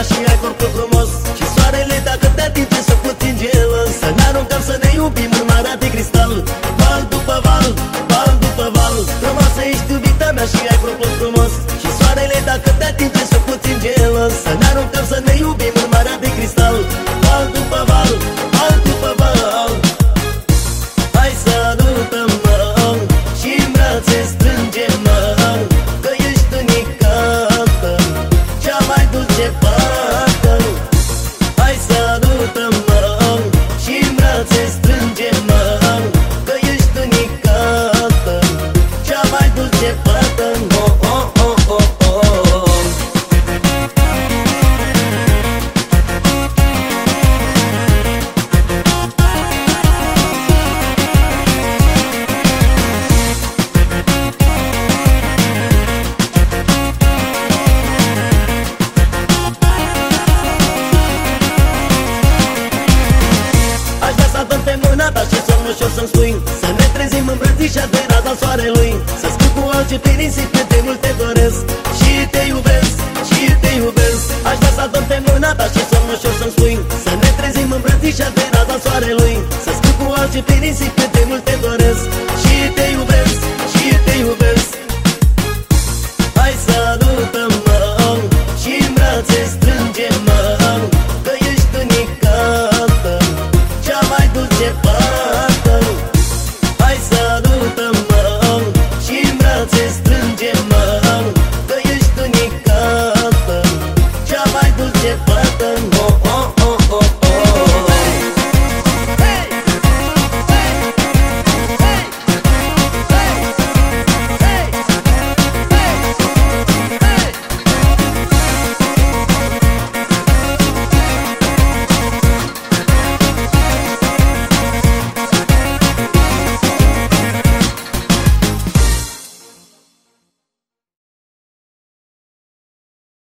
și ai corpul frumos și soarele dacă te atinge să puțin gelos. Să ne aruncăm să ne iubim în marea de cristal. Val după val, val după val, frumoasă ești iubita mea și ai corpul frumos și soarele dacă te atinge să puțin gelos. Să ne aruncăm să ne iubim în marea de cristal. Val după val, val după val. Hai să adutăm-mă și în brațe strângem-mă, că ești unicată, cea mai dulce fată. Hai să adutăm-mă și în brațe strângem-mă, că ești unicată, cea mai dulce fată. Oh, oh, oh, oh, oh. Aș vrea să adorm pe mâna ta și somn ușor să-mi spui, să ne trezim îmbrățișați de raza soarelui, să scriu cu alge pe nisip cât de mult te doresc și te iubesc, și te iubesc. Aș vrea să adorm pe mâna ta și somn ușor să-mi spui, să ne trezim îmbrățișați de raza soarelui, să scriu cu alge pe nisip